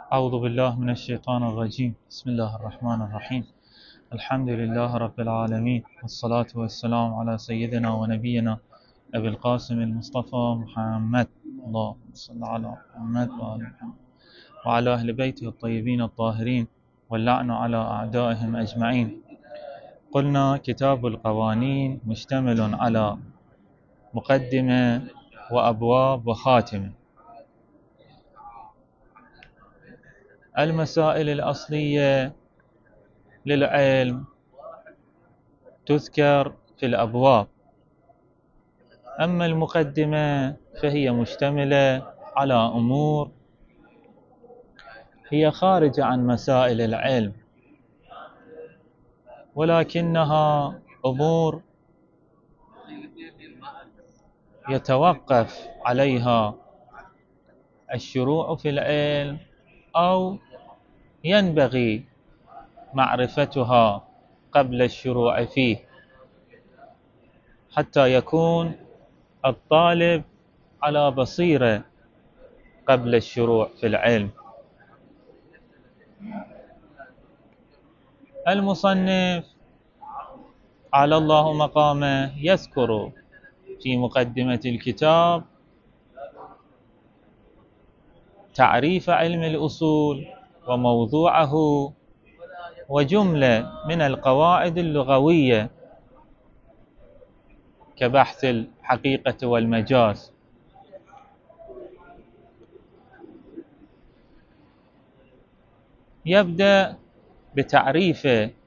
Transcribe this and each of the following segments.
أعوذ بالله من الشيطان الرجيم. بسم الله الرحمن الرحيم. الحمد لله رب العالمين، والصلاة والسلام على سيدنا ونبينا أبي القاسم المصطفى محمد. اللهم صل على محمد وآل محمد وعلى أهل بيته الطيبين الطاهرين، واللعن على أعدائهم أجمعين. قلنا كتاب القوانين مشتمل على مقدمة وأبواب وخاتمة. المسائل الأصلية للعلم تذكر في الأبواب، أما المقدمة فهي مشتملة على أمور هي خارجة عن مسائل العلم، ولكنها أمور يتوقف عليها الشروع في العلم أو ينبغي معرفتها قبل الشروع فيه، حتى يكون الطالب على بصيرة قبل الشروع في العلم. المصنف على الله مقامه يذكر في مقدمة الكتاب تعريف علم الأصول وموضوعه وجملة من القواعد اللغوية كبحث الحقيقة والمجاز. يبدأ بتعريف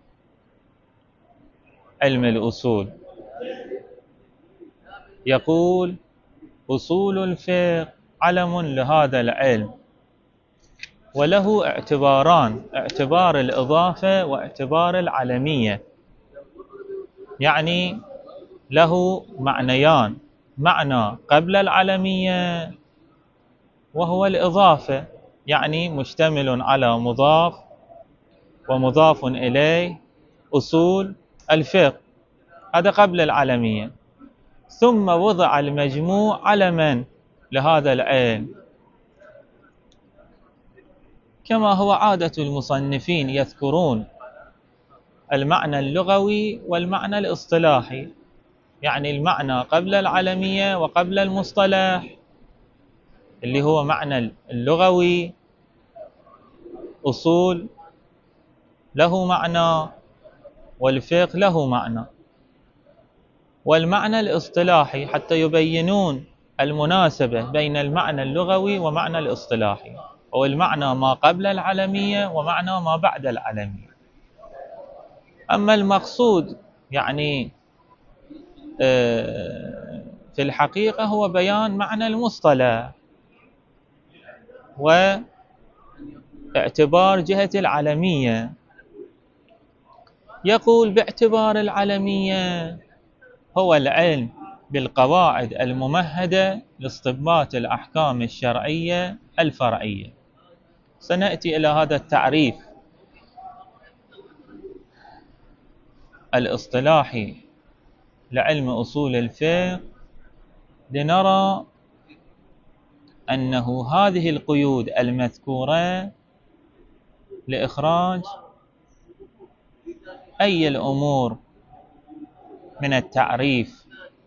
علم الأصول، يقول: أصول الفقه علم لهذا العلم، وله اعتباران: اعتبار الإضافة واعتبار العلمية، يعني له معنيان: معنى قبل العلمية وهو الإضافة، يعني مشتمل على مضاف ومضاف إليه، أصول الفقه، هذا قبل العلمية. ثم وضع المجموع علما لهذا العلم، كما هو عادة المصنفين يذكرون المعنى اللغوي والمعنى الاصطلاحي، يعني المعنى قبل العلمية وقبل المصطلح، اللي هو معنى اللغوي أصول له معنى والفقه له معنى، والمعنى الاصطلاحي حتى يبينون المناسبة بين المعنى اللغوي ومعنى الاصطلاحي، أو المعنى ما قبل العلمية ومعنى ما بعد العلمية. أما المقصود يعني في الحقيقة هو بيان معنى المصطلح واعتبار جهة العلمية. يقول: باعتبار العلمية هو العلم بالقواعد الممهدة لاستنباط الأحكام الشرعية الفرعية. سنأتي إلى هذا التعريف الاصطلاحي لعلم أصول الفقه لنرى أنه هذه القيود المذكورة لإخراج أي الأمور من التعريف.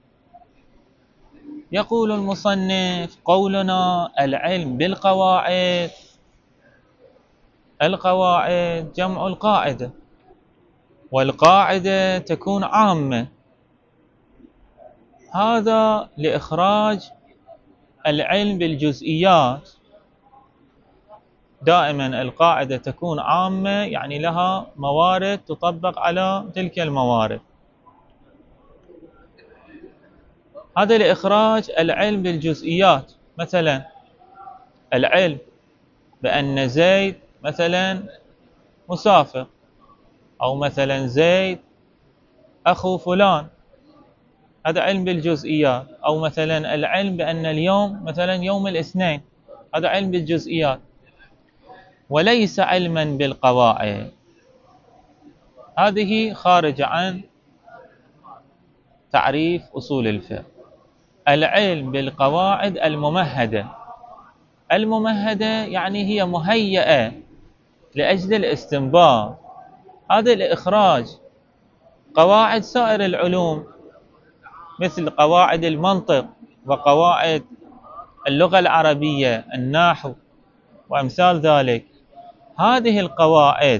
يقول المصنف: قولنا العلم بالقواعد، القواعد جمع القاعدة، والقاعدة تكون عامة، هذا لإخراج العلم بالجزئيات. دائما القاعدة تكون عامة، يعني لها موارد تطبق على تلك الموارد، هذا لإخراج العلم بالجزئيات. مثلا العلم بأن زيد مثلا مسافر، أو مثلا زيد أخو فلان، هذا علم بالجزئيات. أو مثلا العلم بأن اليوم مثلا يوم الاثنين، هذا علم بالجزئيات، وليس علما بالقواعد. هذه خارجة عن تعريف أصول الفقه. العلم بالقواعد الممهدة الممهدة يعني هي مهيئة لأجل الاستنباط. هذا الإخراج قواعد سائر العلوم مثل قواعد المنطق وقواعد اللغة العربية، النحو وأمثال ذلك. هذه القواعد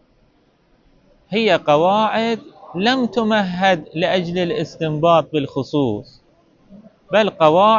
هي قواعد لم تمهد لأجل الاستنباط بالخصوص، بل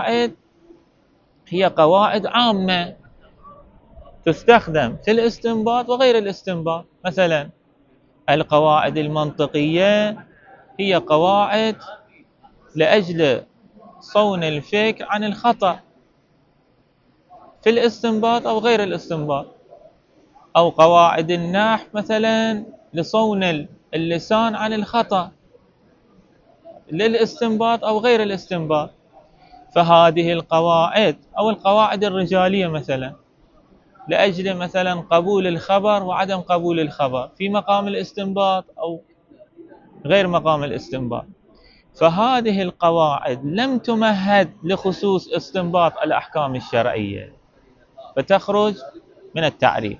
هي قواعد عامة تستخدم في الاستنباط وغير الاستنباط. مثلا القواعد المنطقية هي قواعد لأجل صون الفكر عن الخطأ في الاستنباط أو غير الاستنباط، أو قواعد النحو مثلا لصون اللسان عن الخطأ للاستنباط أو غير الاستنباط. فهذه القواعد أو القواعد الرجالية مثلا لأجل مثلا قبول الخبر وعدم قبول الخبر في مقام الاستنباط أو غير مقام الاستنباط. فهذه القواعد لم تمهد لخصوص استنباط الأحكام الشرعية، فتخرج من التعريف.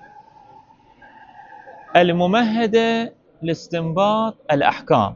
الممهدة لاستنباط الأحكام،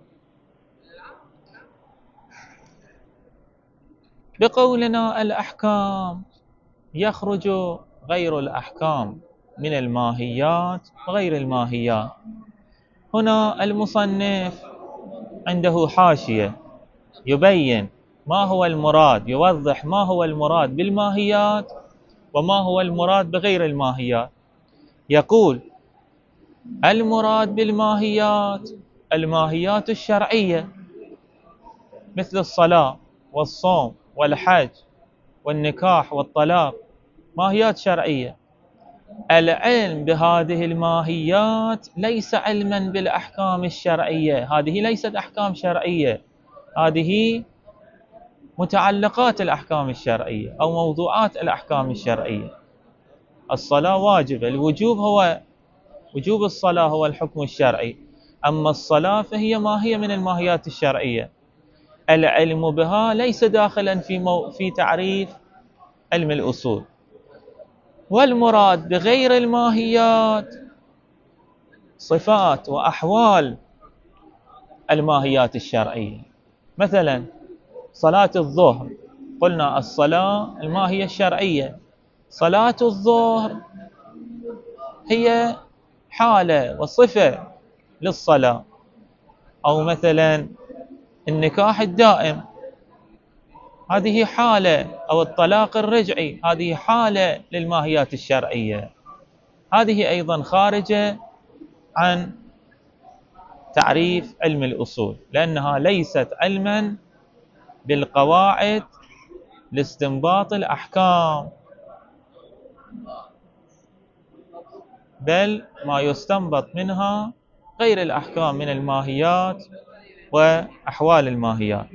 بقولنا الأحكام يخرج غير الأحكام من الماهيات وغير الماهيات. هنا المصنف عنده حاشية يبين ما هو المراد، يوضح ما هو المراد بالماهيات وما هو المراد بغير الماهيات. يقول: المراد بالماهيات الماهيات الشرعية مثل الصلاة والصوم والحج والنكاح والطلاق، ماهيات شرعية. العلم بهذه الماهيات ليس علما بالأحكام الشرعية، هذه ليست أحكام شرعية، هذه متعلقات الأحكام الشرعية أو موضوعات الأحكام الشرعية. الصلاة واجب، وجوب الصلاة هو الحكم الشرعي، أما الصلاة فهي ماهية من الماهيات الشرعية. العلم بها ليس داخلا في تعريف علم الأصول. والمراد بغير الماهيات صفات وأحوال الماهيات الشرعية. مثلا صلاة الظهر، قلنا الصلاة الماهية الشرعية، صلاة الظهر هي حالة وصفة للصلاة. أو مثلا النكاح الدائم، هذه حالة، أو الطلاق الرجعي، هذه حالة للماهيات الشرعية. هذه أيضا خارجة عن تعريف علم الأصول، لأنها ليست علما بالقواعد لاستنباط الأحكام، بل ما يستنبط منها غير الأحكام من الماهيات وأحوال الماهيات.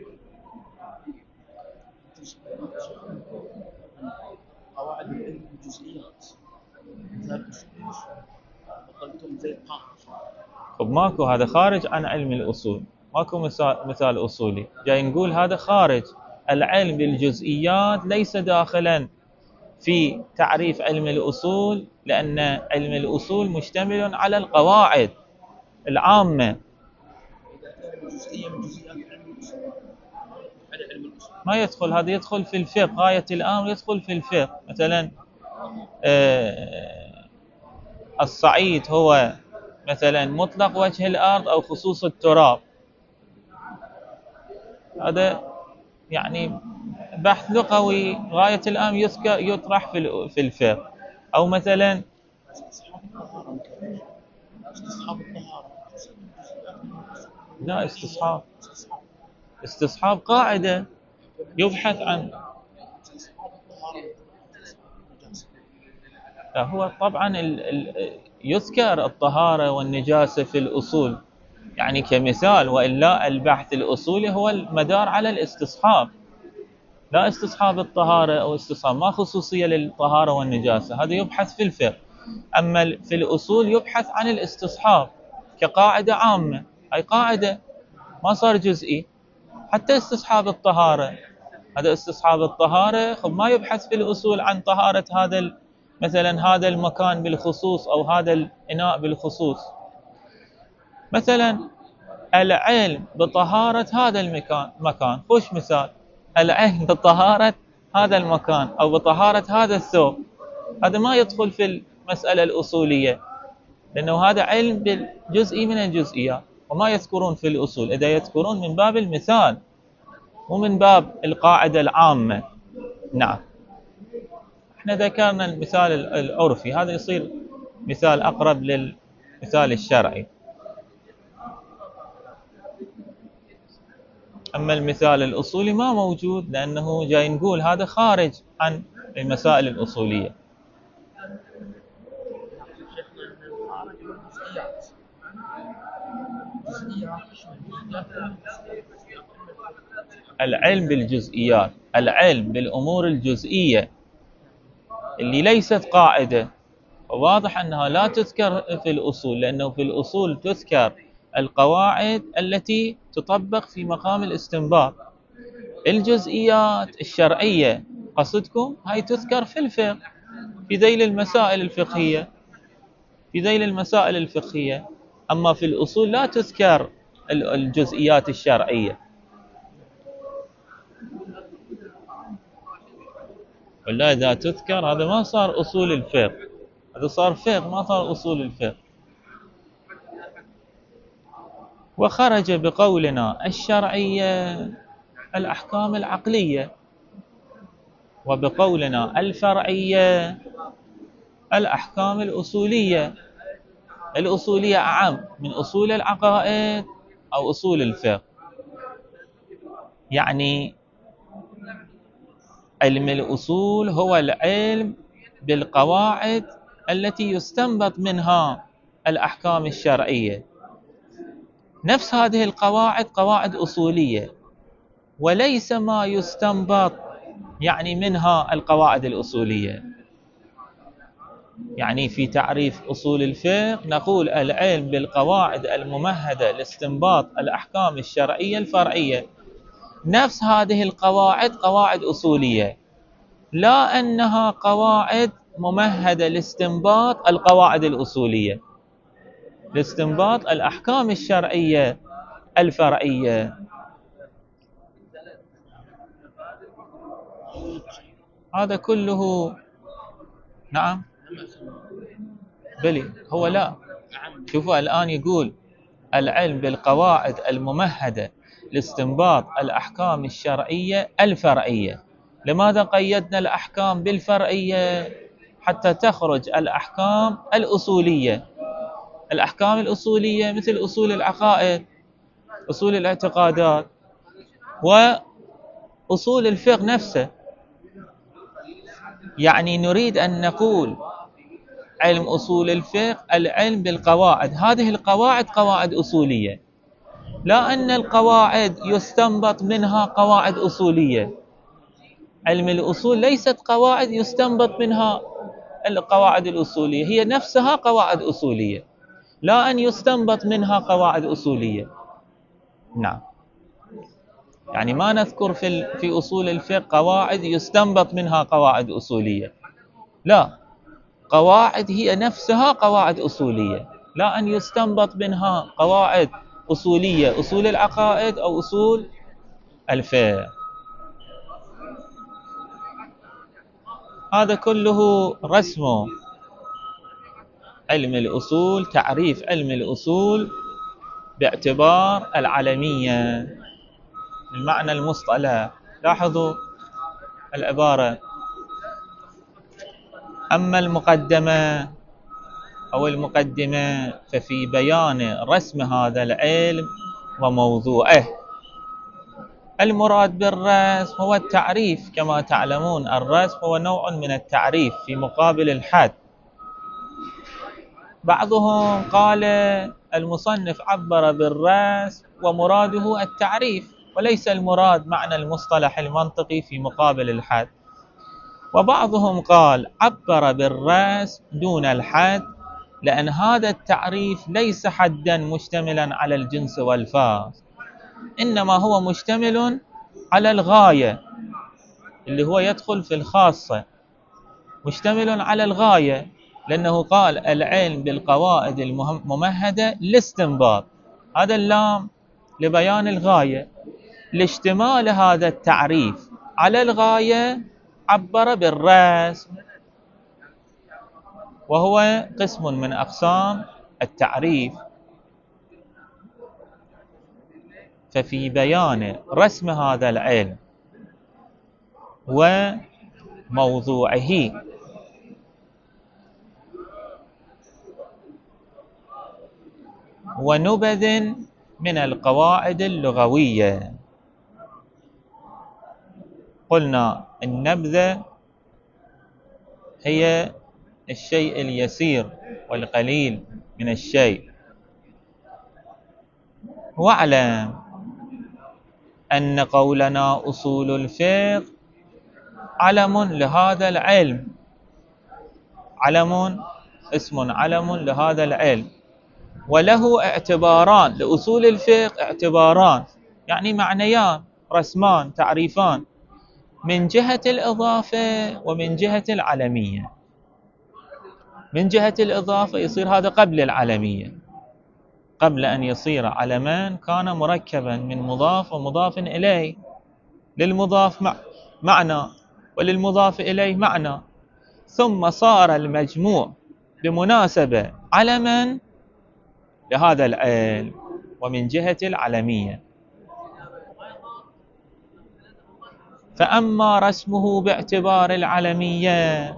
قواعد العلم بالجزئيات ماكو، هذا خارج عن علم الأصول، ماكو مثال أصولي جاي نقول هذا خارج. العلم بالجزئيات ليس داخلا في تعريف علم الأصول، لأن علم الأصول مشتمل على القواعد العامة. ما يدخل، هذا يدخل في الفقه، غاية الأمر يدخل في الفقه. مثلا الصعيد هو مثلا مطلق وجه الأرض أو خصوص التراب، هذا يعني بحث لغوي غاية الأمر يطرح في الفقه. أو مثلا لا، استصحاب قاعدة يبحث عن، هو طبعا يذكر الطهارة والنجاسة في الأصول يعني كمثال، وإلا البحث الأصولي هو المدار على الاستصحاب، لا استصحاب الطهارة أو استصحاب، ما خصوصية للطهارة والنجاسة، هذا يبحث في الفقه. أما في الأصول يبحث عن الاستصحاب كقاعدة عامة، أي قاعدة ما صار جزئي. حتى استصحاب الطهارة هذا استصحاب الطهارة. خب ما يبحث في الأصول عن طهارة هذا مثلا هذا المكان بالخصوص أو هذا الإناء بالخصوص. مثلا العلم بطهارة هذا مكان خوش مثال، العلم بطهارة هذا المكان أو بطهارة هذا الثوب، هذا ما يدخل في المسألة الأصولية، لأنه هذا علم بالجزء من الجزئيات، وما يذكرون في الأصول، إذا يذكرون من باب المثال ومن باب القاعدة العامة. نعم، احنا ذكرنا المثال العرفي، هذا يصير مثال أقرب للمثال الشرعي. أما المثال الأصولي ما موجود، لأنه جاي نقول هذا خارج عن المسائل الأصولية. العلم بالجزئيات، العلم بالأمور الجزئية اللي ليست قاعدة، واضح أنها لا تذكر في الأصول، لأنه في الأصول تذكر القواعد التي تطبق في مقام الاستنباط. الجزئيات الشرعية قصدكم هاي تذكر في الفقه، في ذيل المسائل الفقهية، في ذيل المسائل الفقهية. أما في الأصول لا تذكر الجزئيات الشرعية. ولا إذا تذكر هذا ما صار أصول الفقه، هذا صار فقه ما صار أصول الفقه. وخرج بقولنا الشرعية الأحكام العقلية، وبقولنا الفرعية الأحكام الأصولية. الأصولية أعم من أصول العقائد أو أصول الفقه. يعني علم الأصول هو العلم بالقواعد التي يستنبط منها الأحكام الشرعية. نفس هذه القواعد قواعد أصولية، وليس ما يستنبط يعني منها القواعد الأصولية. يعني في تعريف أصول الفقه نقول العلم بالقواعد الممهدة لاستنباط الأحكام الشرعية الفرعية. نفس هذه القواعد قواعد أصولية، لا أنها قواعد ممهدة لاستنباط القواعد الأصولية، لاستنباط الأحكام الشرعية الفرعية. هذا كله. نعم بلي هو لا. شوفوا الآن يقول العلم بالقواعد الممهدة لاستنباط الأحكام الشرعية الفرعية. لماذا قيدنا الأحكام بالفرعية؟ حتى تخرج الأحكام الأصولية. الأحكام الأصولية مثل أصول العقائد، أصول الاعتقادات، وأصول الفقه نفسه. يعني نريد أن نقول علم أصول الفقه العلم بالقواعد، هذه القواعد قواعد أصولية، لا أن القواعد يستنبط منها قواعد أصولية. علم الأصول ليست قواعد يستنبط منها القواعد الأصولية، هي نفسها قواعد أصولية، لا أن يستنبط منها قواعد أصولية. نعم، يعني ما نذكر في أصول الفقه قواعد يستنبط منها قواعد أصولية، لا، قواعد هي نفسها قواعد أصولية، لا أن يستنبط منها قواعد أصولية، أصول العقائد أو أصول الفقه. هذا كله رسم علم الأصول، تعريف علم الأصول باعتبار العلمية، المعنى المصطلح. لاحظوا العبارة. أما المقدمة أو المقدمة ففي بيان رسم هذا العلم وموضوعه. المراد بالرسم هو التعريف، كما تعلمون الرسم هو نوع من التعريف في مقابل الحد. بعضهم قال المصنف عبر بالرسم ومراده التعريف، وليس المراد معنى المصطلح المنطقي في مقابل الحد. وبعضهم قال عبر بالرسم دون الحد، لأن هذا التعريف ليس حدا مشتملا على الجنس والفاظ، إنما هو مشتمل على الغاية، اللي هو يدخل في الخاصة، مشتمل على الغاية، لأنه قال العلم بالقواعد الممهدة للاستنباط، هذا اللام لبيان الغاية. لاشتمال هذا التعريف على الغاية عبر بالرسم، وهو قسم من أقسام التعريف. ففي بيان رسم هذا العلم وموضوعه ونبذ من القواعد اللغوية. قلنا النبذة هي الشيء اليسير والقليل من الشيء. واعلم أن قولنا أصول الفقه علم لهذا العلم، علم اسم علم لهذا العلم، وله اعتباران. لأصول الفقه اعتباران، يعني معنيان، رسمان، تعريفان، من جهة الإضافة ومن جهة العلمية. من جهة الإضافة يصير هذا قبل العلمية، قبل أن يصير علمان كان مركبا من مضاف ومضاف إليه، للمضاف معنى وللمضاف إليه معنى، ثم صار المجموع بمناسبة علما لهذا العلم ومن جهة العلمية. فأما رسمه باعتبار العلمية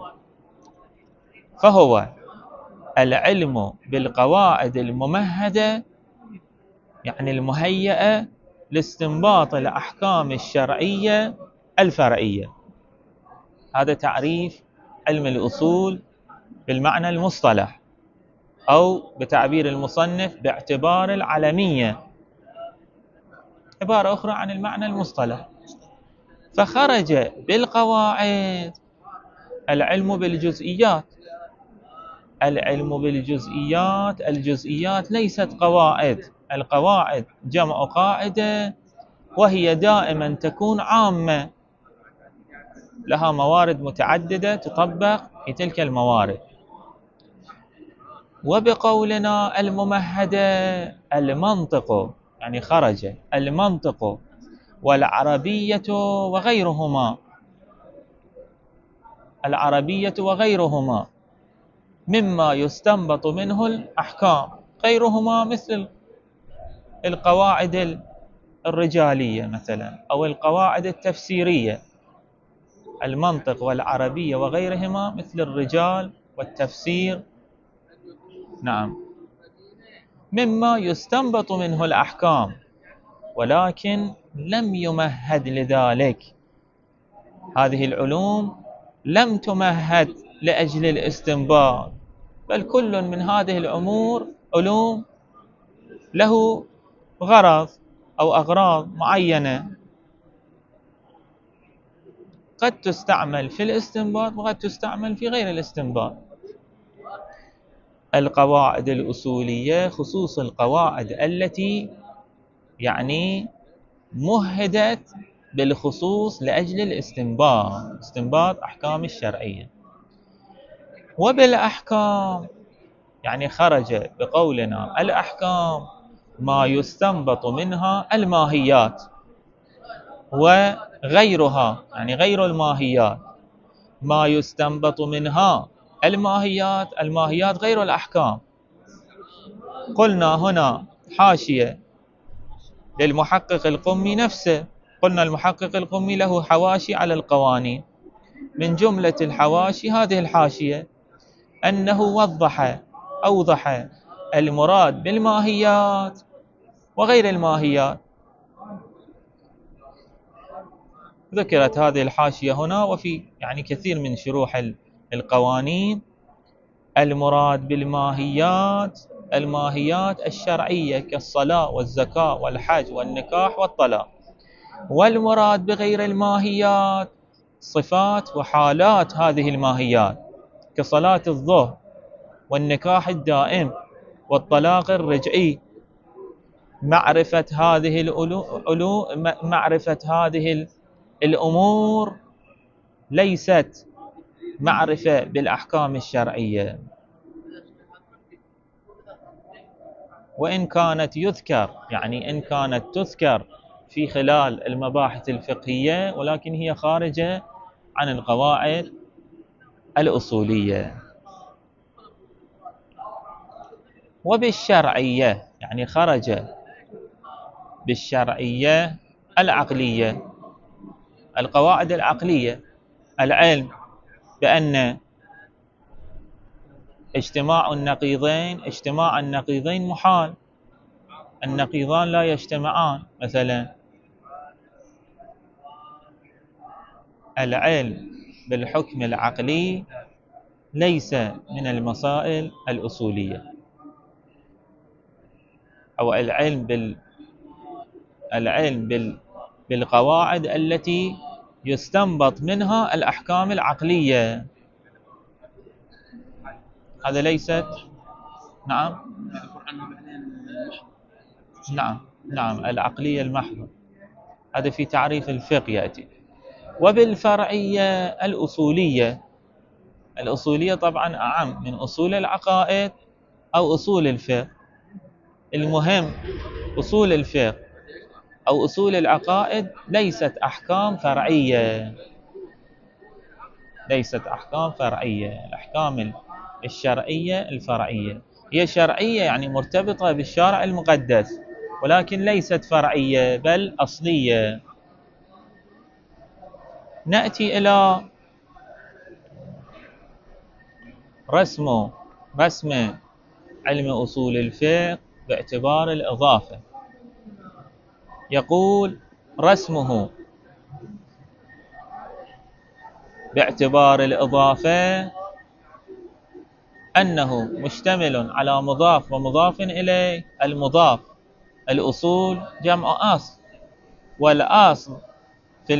فهو العلم بالقواعد الممهدة، يعني المهيئة لاستنباط الأحكام الشرعية الفرعية. هذا تعريف علم الأصول بالمعنى المصطلح، أو بتعبير المصنف باعتبار العلمية، عبارة أخرى عن المعنى المصطلح. فخرج بالقواعد العلم بالجزئيات. العلم بالجزئيات، الجزئيات ليست قواعد، القواعد جمع قاعدة، وهي دائما تكون عامة، لها موارد متعددة تطبق في تلك الموارد. وبقولنا الممهدة المنطق، يعني خرج المنطق والعربية وغيرهما، العربية وغيرهما مما يستنبط منه الأحكام، غيرهما مثل القواعد الرجالية مثلا، أو القواعد التفسيرية. المنطق والعربية وغيرهما مثل الرجال والتفسير، نعم، مما يستنبط منه الأحكام، ولكن لم يمهد لذلك. هذه العلوم لم تمهد لأجل الاستنباط، بل كل من هذه الأمور علوم له غرض أو أغراض معينة، قد تستعمل في الاستنباط وقد تستعمل في غير الاستنباط. القواعد الأصولية خصوص القواعد التي يعني مهدت بالخصوص لأجل الاستنباط، استنباط أحكام الشرعية. وبالأحكام يعني خرج بقولنا الأحكام ما يستنبط منها الماهيات، وغيرها يعني غير الماهيات ما يستنبط منها الماهيات، الماهيات غير الأحكام. قلنا هنا حاشية للمحقق القمي نفسه، قلنا المحقق القمي له حواشي على القوانين، من جملة الحواشي هذه الحاشية، أنه أوضح المراد بالماهيات وغير الماهيات. ذكرت هذه الحاشية هنا وفي يعني كثير من شروح القوانين. المراد بالماهيات الماهيات الشرعية كالصلاة والزكاة والحج والنكاح والطلاق. والمراد بغير الماهيات صفات وحالات هذه الماهيات، كصلاة الظهر والنكاح الدائم والطلاق الرجعي. معرفة هذه الأمور ليست معرفة بالأحكام الشرعية، وإن كانت يذكر، يعني إن كانت تذكر في خلال المباحث الفقهية، ولكن هي خارجة عن القواعد الأصولية. وبالشرعية يعني خرج بالشرعية العقلية، القواعد العقلية، العلم بأن اجتماع النقيضين محال، النقيضان لا يجتمعان مثلا. العلم بالحكم العقلي ليس من المسائل الأصولية، أو العلم بالقواعد التي يستنبط منها الأحكام العقلية، هذا ليست. نعم العقلية المحضة، هذا في تعريف الفقه يأتي. وبالفرعية الأصولية طبعا أعم من أصول العقائد أو أصول الفقه. المهم أصول الفقه أو أصول العقائد ليست أحكام فرعية، الأحكام الشرعية الفرعية هي شرعية، يعني مرتبطة بالشارع المقدس، ولكن ليست فرعية بل أصلية. نأتي إلى رسم علم أصول الفقه باعتبار الإضافة. يقول رسمه باعتبار الإضافة أنه مشتمل على مضاف ومضاف إليه. المضاف الأصول جمع أصل، والأصل في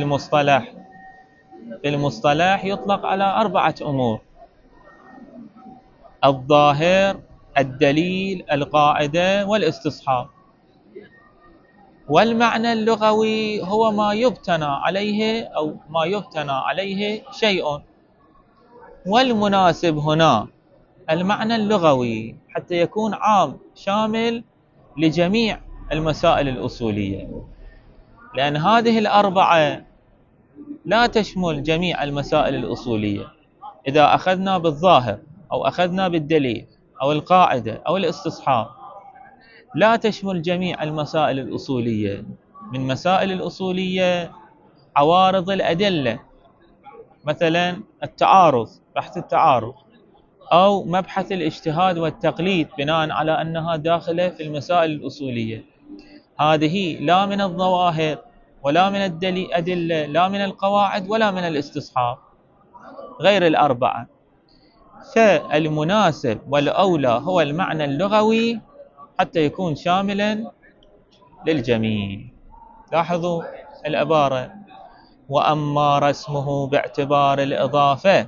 المصطلح يطلق على 4 أمور: الظاهر، الدليل، القاعدة، والاستصحاب. والمعنى اللغوي هو ما يبتنى عليه شيء. والمناسب هنا المعنى اللغوي حتى يكون عام شامل لجميع المسائل الأصولية، لأن هذه ال4 لا تشمل جميع المسائل الأصولية. إذا أخذنا بالظاهر أو أخذنا بالدليل أو القاعدة أو الاستصحاب، لا تشمل جميع المسائل الأصولية. من مسائل الأصولية عوارض الأدلة، مثلا التعارض، بحث التعارض، أو مبحث الاجتهاد والتقليد بناء على أنها داخلة في المسائل الأصولية. هذه لا من الظواهر ولا من الأدلة، لا من القواعد ولا من الاستصحاب، غير ال4. فالمناسب والأولى هو المعنى اللغوي حتى يكون شاملا للجميع. لاحظوا العبارة: وأما رسمه باعتبار الإضافة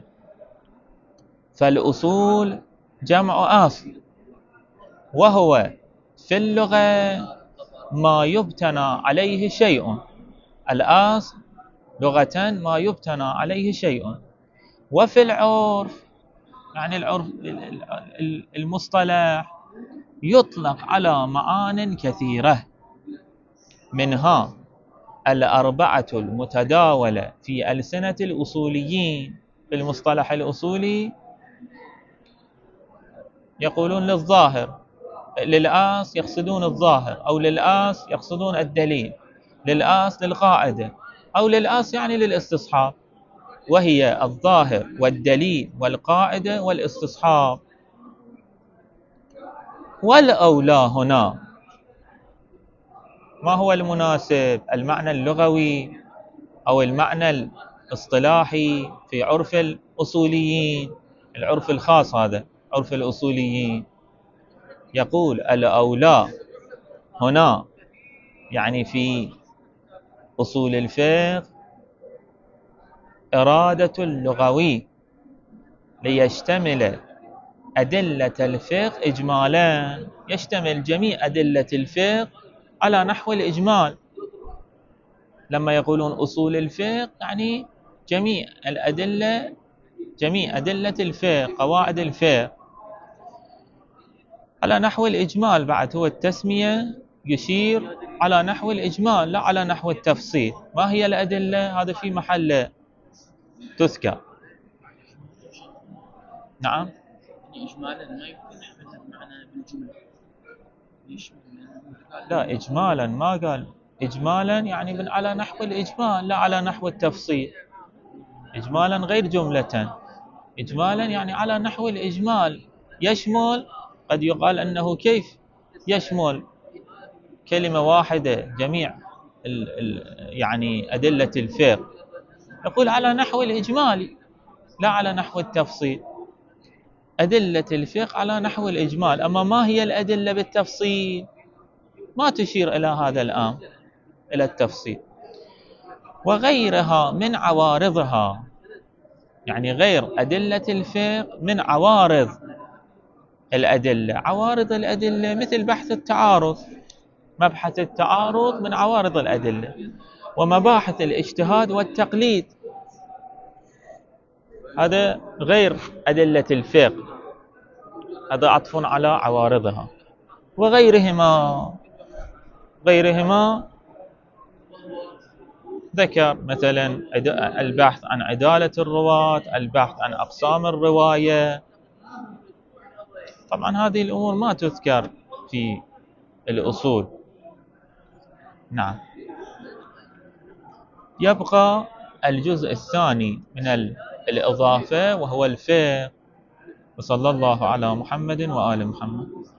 فالأصول جمع أصل، وهو في اللغة ما يبتنى عليه شيء. الأصل لغة ما يبتنى عليه شيء. وفي العرف، يعني العرف المصطلح، يطلق على معان كثيرة، منها ال4 المتداولة في ألسنة الأصوليين. في المصطلح الأصولي يقولون للظاهر، للآس يقصدون الظاهر، أو للآس يقصدون الدليل، للآس للقاعدة، أو للآس يعني للاستصحاب، وهي الظاهر والدليل والقاعدة والاستصحاب. والأولى هنا ما هو المناسب؟ المعنى اللغوي أو المعنى الاصطلاحي في عرف الأصوليين، العرف الخاص هذا عرف الأصوليين. يقول الأولى هنا يعني في أصول الفقه إرادة اللغوي ليشتمل أدلة الفقه إجمالا، يشتمل جميع أدلة الفقه على نحو الإجمال. لما يقولون أصول الفقه يعني جميع الأدلة، جميع أدلة الفقه، قواعد الفقه على نحو الإجمال. بعد هو التسمية يشير على نحو الإجمال لا على نحو التفصيل. ما هي الأدلة؟ هذا في محل تذكر. نعم. إجمالا ما يمكن نحملها بمعنى بالجملة. لا، إجمالا ما قال. إجمالا يعني من على نحو الإجمال لا على نحو التفصيل. إجمالا غير جملة. إجمالا يعني على نحو الإجمال، يشمل. قد يقال أنه كيف يشمل كلمة واحدة جميع يعني أدلة الفقه؟ يقول على نحو الإجمال لا على نحو التفصيل. أدلة الفقه على نحو الإجمال، أما ما هي الأدلة بالتفصيل ما تشير إلى هذا الآن، إلى التفصيل. وغيرها من عوارضها، يعني غير أدلة الفقه من عوارض الأدلة. عوارض الأدلة مثل بحث التعارض. مبحث التعارض من عوارض الأدلة. ومباحث الاجتهاد والتقليد، هذا غير أدلة الفقه، هذا عطف على عوارضها. وغيرهما ذكر مثلا البحث عن عدالة الرواة، البحث عن أقسام الرواية. طبعا هذه الأمور ما تذكر في الأصول. نعم. يبقى الجزء الثاني من الإضافة وهو الفقه. وصلى الله على محمد وآل محمد.